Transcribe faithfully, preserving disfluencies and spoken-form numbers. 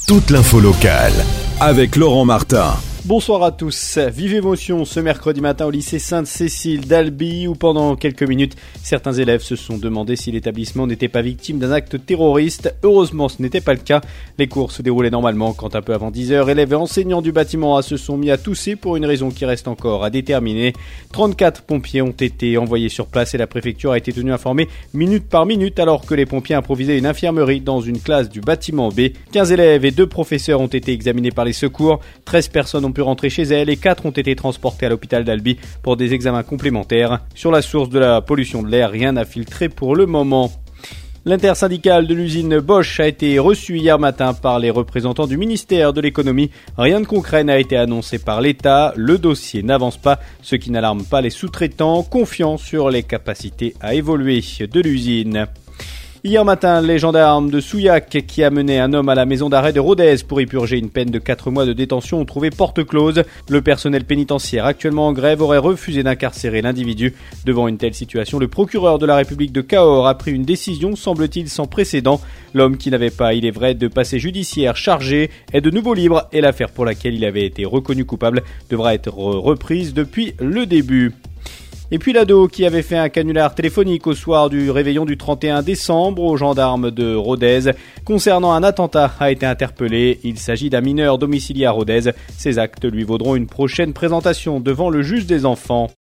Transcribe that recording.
toute l'info locale avec Laurent Martin. Bonsoir à tous. Vive émotion ce mercredi matin au lycée Sainte-Cécile d'Albi où pendant quelques minutes, certains élèves se sont demandé si l'établissement n'était pas victime d'un acte terroriste. Heureusement, ce n'était pas le cas. Les cours se déroulaient normalement quand un peu avant dix heures, élèves et enseignants du bâtiment A se sont mis à tousser pour une raison qui reste encore à déterminer. trente-quatre pompiers ont été envoyés sur place et la préfecture a été tenue informée minute par minute alors que les pompiers improvisaient une infirmerie dans une classe du bâtiment B. quinze élèves et deux professeurs ont été examinés par les secours. treize personnes ont pu rentrer chez elles et quatre ont été transportés à l'hôpital d'Albi pour des examens complémentaires. Sur la source de la pollution de l'air, rien n'a filtré pour le moment. L'intersyndicale de l'usine Bosch a été reçue hier matin par les représentants du ministère de l'économie. Rien de concret n'a été annoncé par l'État. Le dossier n'avance pas, ce qui n'alarme pas les sous-traitants, confiants sur les capacités à évoluer de l'usine. Hier matin, les gendarmes de Souillac, qui amenaient un homme à la maison d'arrêt de Rodez pour y purger une peine de quatre mois de détention, ont trouvé porte close. Le personnel pénitentiaire actuellement en grève aurait refusé d'incarcérer l'individu. Devant une telle situation, le procureur de la République de Cahors a pris une décision, semble-t-il, sans précédent. L'homme qui n'avait pas, il est vrai, de passé judiciaire chargé est de nouveau libre et l'affaire pour laquelle il avait été reconnu coupable devra être reprise depuis le début. Et puis l'ado qui avait fait un canular téléphonique au soir du réveillon du trente et un décembre aux gendarmes de Rodez concernant un attentat a été interpellé. Il s'agit d'un mineur domicilié à Rodez. Ces actes lui vaudront une prochaine présentation devant le juge des enfants.